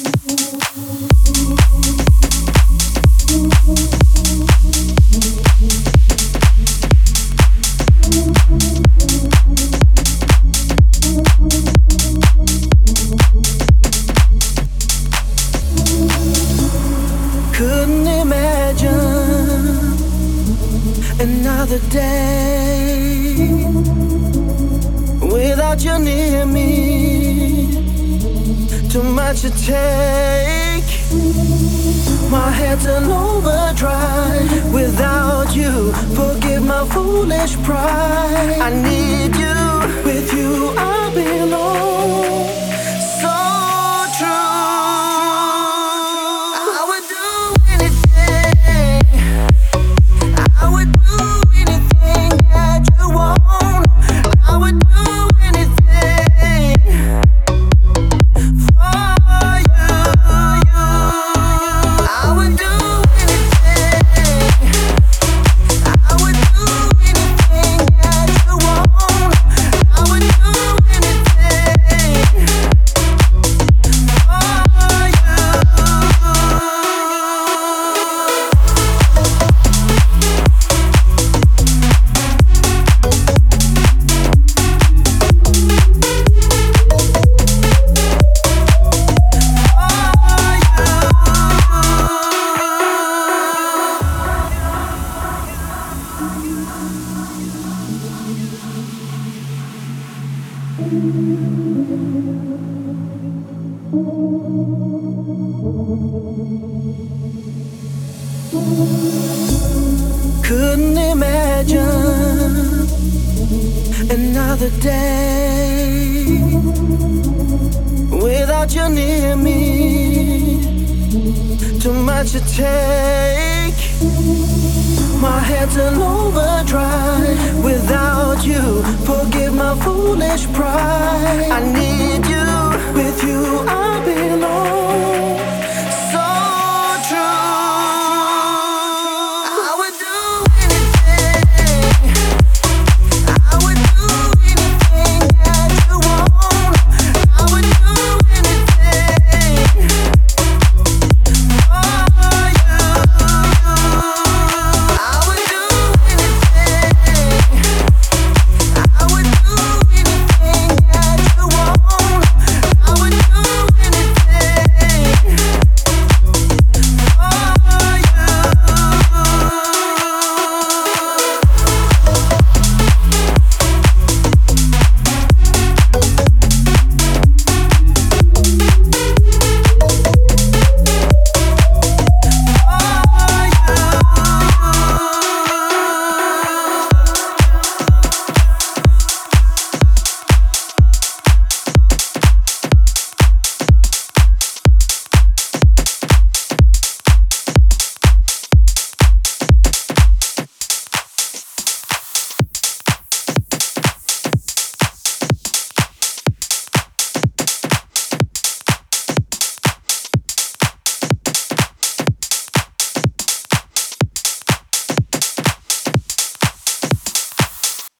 Couldn't imagine another day without you near me. Too much to take. My head's in overdrive without you. Forgive my foolish pride. I need you. With you I belong. So true. I would do anything. I would do anything that you want. I would do anything for you. I would do anything. I would do anything that you want. I would do anything for Couldn't imagine another day without you near me. Too much to take. My head's in overdrive without you. Forgive my foolish pride. I need you. With you I belong.